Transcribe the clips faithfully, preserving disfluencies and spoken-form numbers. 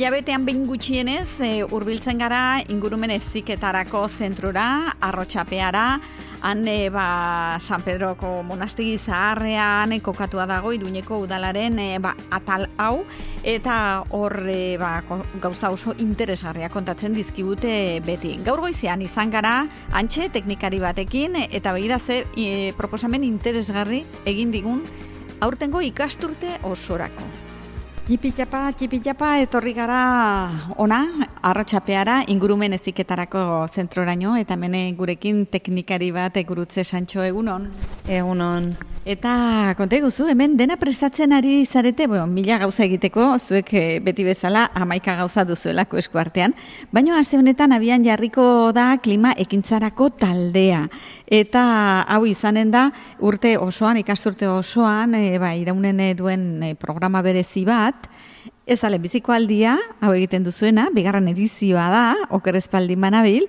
Hilabetean behin gutxienez e, hurbiltzen gara ingurumen heziketarako zentrora, Arrotxapeara, han e, ba, San Pedroko monastegi zaharrean e, kokatua dago Iruñeko udalaren e, ba, atal hau, eta hor e, ba, gauza oso interesgarria kontatzen dizkigute beti. Gaur goizean izan gara antxe teknikari batekin, eta begira ze e, proposamen interesgarri egin digun aurtengo ikasturte osorako. Txipitapa, txipitapa, etorri gara ona, Arrotxapeara, ingurumen heziketarako zentroraino, eta hemen gurekin teknikari bat Gurutze Santxo, egunon. Egunon. Eta konta eguzu, hemen dena prestatzen ari zarete, bueno, mila gauza egiteko, zuek beti bezala hamaika gauza duzuelako esku artean, baina aste honetan abian jarriko da klima ekintzarako taldea. Eta hau izanen da urte osoan, ikasturte osoan, e, ba, iraunen duen e, programa berezi bat, ez ale biziko aldia, hau egiten duzuena, bigarren edizioa da, oker espaldi manabil,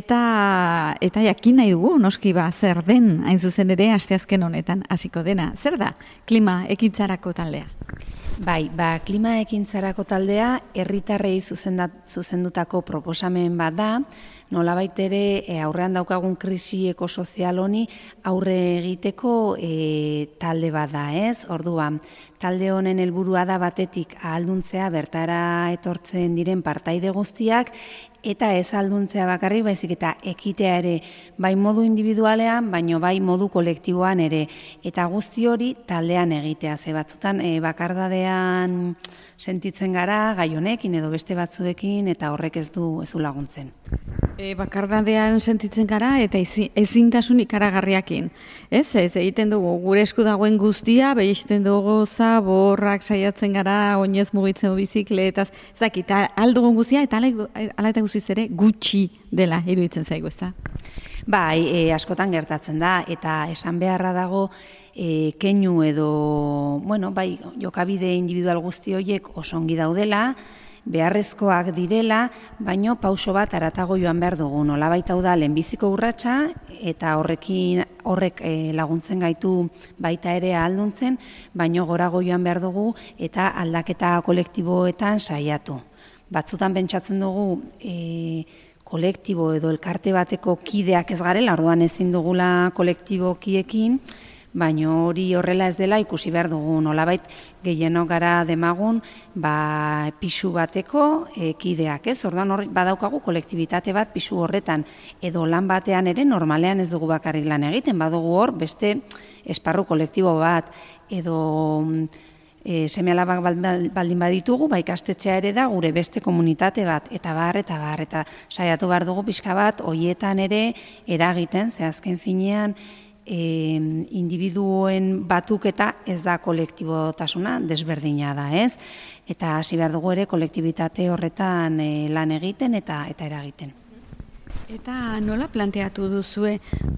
eta, eta jakin nahi dugu, noski ba, zer den, hain zuzen ere, asteazken honetan hasiko dena. Zer da, klima ekintzarako taldea? Bai, ba, klima ekintzarako taldea, herritarrei zuzendutako proposamen bat da, nolabait ere e, aurrean daukagun krisi ekosozial honi aurre egiteko e, talde bat da, ez? Orduan, talde honen helburua da batetik ahalduntzea bertara etortzen diren partaide guztiak, eta ez ahalduntzea bakarrik, baizik eta ekitea ere, bai modu individualean, baino bai modu kolektiboan ere, eta guzti hori taldean egitea, ze batzutan e, bakardadean sentitzen gara gai honekin edo beste batzuekin, eta horrek ez du ez du laguntzen. E, bakardadean sentitzen gara eta ezintasun ikaragarriakin. Ez, ez egiten dugu gure esku dagoen guztia, behisten dugu zaborrak saiatzen gara, oinez mugitzen bizikletaz, ez dakit, aldugun guztia eta ala eta guztiz ere gutxi dela iruditzen zaigu, ez da? Bai, e, askotan gertatzen da, eta esan beharra dago, E, keinu edo, bueno, bai, jokabide individual guzti horiek osongi daudela, beharrezkoak direla, baino pauso bat aratago joan behar dugu. Nolabait hau da lehenbiziko urratsa eta horrekin horrek e, laguntzen gaitu baita ere ahalduntzen, baino gorago joan behar dugu eta aldaketa kolektiboetan saiatu. Batzutan pentsatzen dugu e, kolektibo edo elkarte bateko kideak ez garela, orduan ezin dugula kolektibokiekin, baina hori horrela ez dela ikusi behar dugu, nolabait gehienok gara demagun ba, pisu bateko e, kideak, ez? Orduan hor badaukagu kolektibitate bat pisu horretan, edo lan batean ere normalean ez dugu bakarrik lan egiten, badugu hor beste esparru kolektibo bat, edo e, seme-alabak baldin baditugu, ba, ikastetxea ere da gure beste komunitate bat, eta bar, eta bar, eta saiatu behar dugu pixka bat, hoietan ere eragiten, ze azken finean, E, individuen batuketa ez da kolektibotasuna, desberdina da, ez? Eta hasi behar dugu ere kolektibitate horretan e, lan egiten eta eta eragiten. Eta nola planteatu duzue,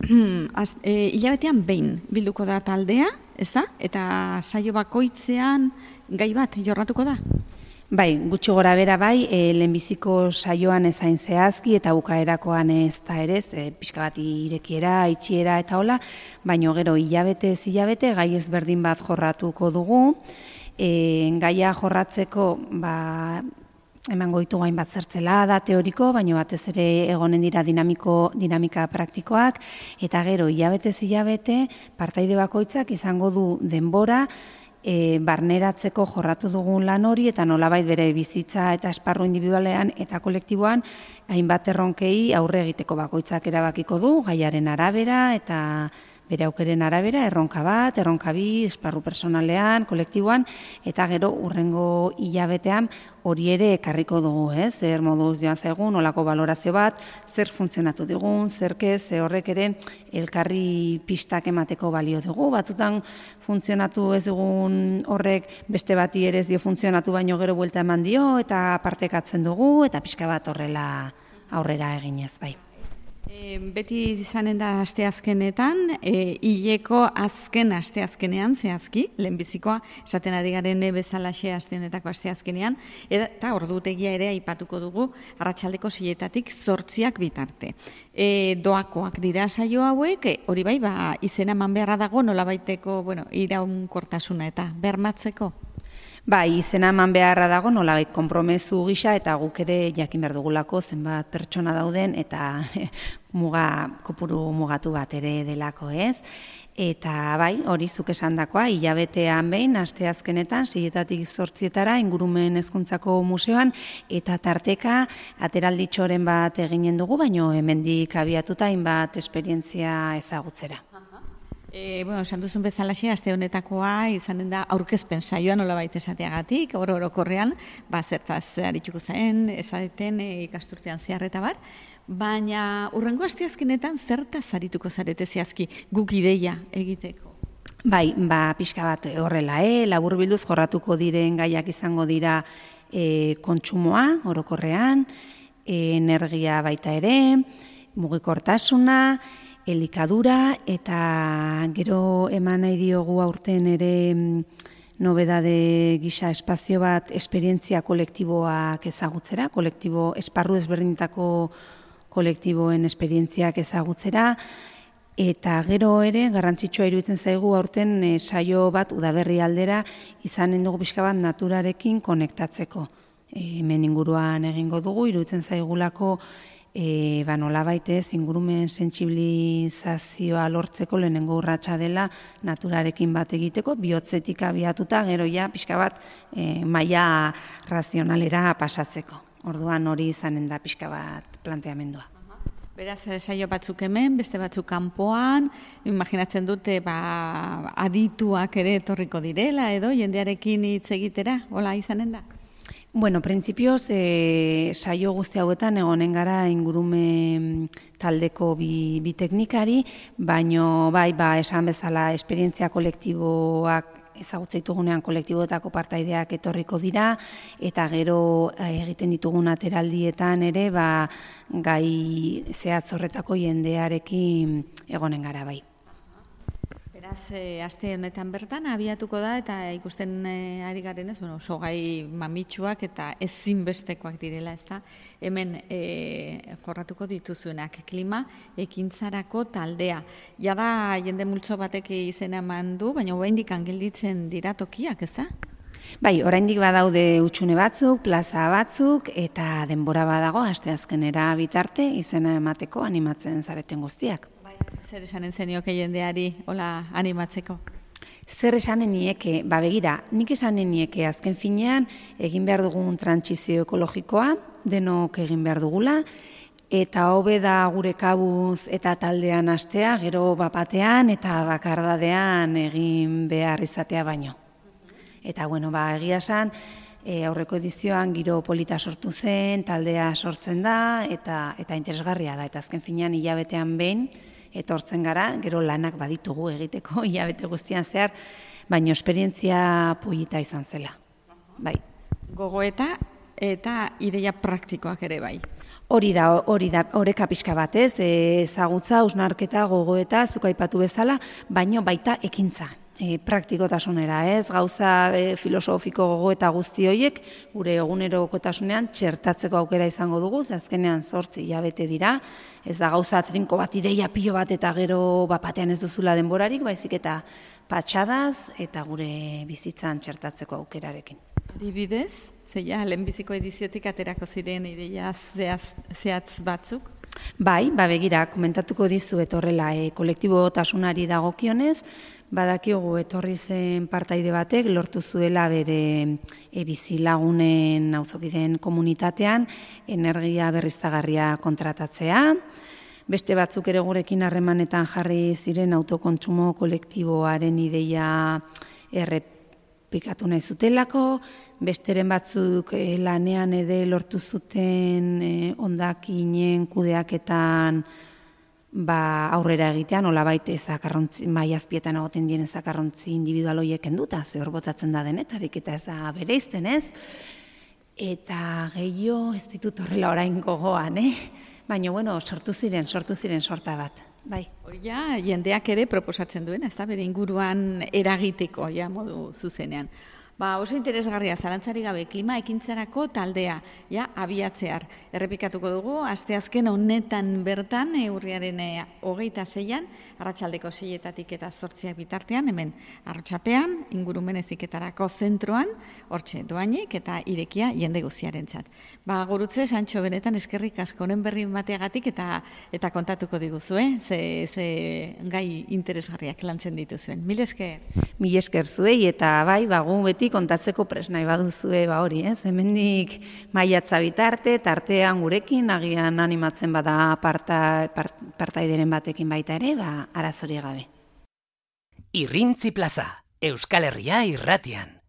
e, hilabetean behin bilduko da taldea, ez da? Eta saio bakoitzean gai bat jorratuko da? Bai, gutxi gora bera bai, e, lehenbiziko saioan ezain zehazki eta bukaerakoan ez da ere, e, pixka bat irekiera, itxiera eta hola, baino gero hilabete ez hilabete gai ezberdin bat jorratuko dugu. E, gaia jorratzeko, ba, emango ditu gain bat zertzela da teoriko, baino batez ere egonen dira dinamiko, dinamika praktikoak, eta gero hilabete ez hilabete partaide bakoitzak izango du denbora, E, barneratzeko jorratu dugun lan hori eta nolabait bere bizitza eta esparru individualean eta kolektiboan hainbat erronkei aurre egiteko bakoitzak erabakiko du, gaiaren arabera eta bere aukeren arabera, erronka bat, erronka bi, esparru personalean, kolektiboan, eta gero urrengo hilabetean hori ere ekarriko dugu, ez? Zer moduz joan zaigun, olako balorazio bat, zer funtzionatu digun, zerke, ze horrek ere elkarri pistak emateko balio dugu. Batzutan funtzionatu ez dugun horrek beste bati ere ez dio funtzionatu baino gero buelta eman dio, eta partekatzen dugu, eta pixka bat horrela aurrera eginez, bai. E, beti izanen da asteazkenetan, e, hileko azken asteazkenean, zehazki, lehenbizikoa, esaten ari garen bezalaxe aste honetako asteazkenean, eta ordutegia ere aipatuko dugu, arratsaldeko seietatik zortziak bitarte. E, doakoak dira saio hauek, hori bai, ba, izena eman beharra dago, nolabaiteko, bueno, iraunkortasuna eta bermatzeko. Bai, izena eman beharra dago, nolabait konpromesu gisa eta guk ere jakin behar dugulako zenbat pertsona dauden eta muga kopuru mugatu bat ere delako, ez? Eta bai, hori zuk esandakoa, hilabetean behin, asteazkenetan, seietatik zortzietara, ingurumen hezkuntzako museoan, eta tarteka ateralditxoren bat eginen dugu, baino hemendik abiatuta hainbat esperientzia ezagutzera. E, bueno, esan duzun bezalaxe, aste honetakoa izanen da aurkezpen saioa nolabait esateagatik, oro orokorrean, ba, zertaz arituko zen, ezadeten e, ikasturtean zehar eta bar, baina urrengo asteazkenetan zertaz arituko zarete zehazki guk ideia egiteko? Bai, ba, pixka bat horrela, eh? Labur bilduz jorratuko diren gaiak izango dira e, kontsumoa, orokorrean, e, energia baita ere, mugikortasuna, elikadura, eta gero eman nahi diogu aurten ere nobedade gisa espazio bat esperientzia kolektiboak ezagutzera, kolektibo, esparru ezberdintako kolektiboen esperientziak ezagutzera, eta gero ere garrantzitsua iruditzen zaigu aurten e, saio bat udaberri aldera izanen dugu pixka bat naturarekin konektatzeko. E, hemen inguruan egingo dugu, iruditzen zaigulako E, ba, nolabait ez, ingurumen sentsibilizazioa lortzeko lehenengo urratsa dela naturarekin bat egiteko, bihotzetik abiatuta, gero ja, pixka bat, e, maila razionalera pasatzeko. Orduan hori izanen da pixka bat planteamendua. Beraz, saio batzuk hemen, beste batzuk kanpoan, imaginatzen dute ba, adituak ere etorriko direla, edo jendearekin hitz egitera, hola izanen da? Bueno, printzipioz, e, saio guzti hauetan egonen gara ingurumen taldeko bi, bi teknikari, baino bai, ba, esan bezala esperientzia kolektiboak ezagutza ditugunean kolektiboetako partaideak etorriko dira, eta gero egiten ditugun ateraldietan ere, ba, gai zehatz horretako jendearekin egonen gara bai. Beraz, e, aste honetan bertan abiatuko da eta ikusten e, ari garen ez, bueno, oso gai mamitsuak eta ezinbestekoak direla, ezta? Hemen e, jorratuko dituzuenak klima ekintzarako taldea. Jada jende multzo batek izena eman du, baina oraindik gelditzen dira tokiak, ezta? Bai, oraindik badaude hutsune batzuk, plaza batzuk eta denbora badago asteazkenera bitarte izena emateko animatzen zareten guztiak. Zer esanen zenioke jendeari, hola, animatzeko? Zer esanen nieke, ba begira, nik esanen nieke azken finean egin behar dugun trantsizio ekologikoa, denok egin behar dugula, eta hobe da gure kabuz eta taldean astea, gero bapatean eta bakardadean egin behar izatea baino. Eta bueno, ba egia esan, e, aurreko edizioan giro polita sortu zen, taldea sortzen da, eta, eta interesgarria da, eta azken finean hilabetean behin, etortzen gara, gero lanak baditugu egiteko, hilabete guztian zehar, baina esperientzia polita izan zela. Bai. Gogoeta eta ideia praktikoak ere bai. Hori da, hori da, oreka pixka bat ez, ezagutza, hausnarketa, gogoeta, zuk aipatu bezala, baino baita ekintza. E, praktikotasunera, ez, gauza e, filosofiko gogo eta guzti horiek, gure egunerokotasunean txertatzeko aukera izango dugu, ze azkenean zortzi hilabete dira, ez da gauza trinko bat ideia pilo bat eta gero bapatean ez duzula denborarik, baizik eta patxadaz eta gure bizitzan txertatzeko aukerarekin. Adibidez, zeia, lehenbiziko ediziotik aterako ziren ideia zehatz batzuk? Bai, ba begira, komentatuko dizuet horrela, e, kolektibotasunari dagokionez, badakigu etorri zen partaide batek lortu zuela bere e, bizilagunen auzokideen komunitatean energia berriztagarria kontratatzea. Beste batzuk ere gurekin harremanetan jarri ziren autokontsumo kolektiboaren ideia errepikatu nahi zutelako, besteren batzuk e, lanean ere lortu zuten e, hondakinen kudeaketan ba, aurrera egitean, nolabait zakarrontzi, maiazpietan egoten diren zakarrontzi individual horiek kenduta, ze hor botatzen da denetarik eta ez da bereizten, ez? Eta gehiago ez ditut horrela orain gogoan, eh? Baina, bueno, sortu ziren, sortu ziren sorta bat, bai. Ja, jendeak ere proposatzen duen, ez da, bere inguruan eragiteko, ja, modu zuzenean. Ba, oso interesgarria, zalantzari gabe, klima ekintzarako taldea, ja, abiatzear. Errepikatuko dugu, asteazken honetan bertan, e, urriaren e, hogeita zeian, arratsaldeko seietatik eta zortziak bitartean, hemen Arrotxapean, ingurumen heziketarako zentroan, hortxe doainik eta irekia jende guztiarentzat. Ba, gurutze, Santxo, benetan eskerrik asko honen berri mateagatik eta eta kontatuko diguzu, eh? ze, ze gai interesgarriak lantzen dituzuen. Mil esker. Mil esker zuei eta bai, bagu beti kontatzeko presnai baduzue ba hori, ez? Hemendik maiatza bitarte, tartean gurekin, agian animatzen bada parta, part, partaideren batekin baita ere, ba, arazori gabe. Irrintzi plaza, Euskal Herria irratian.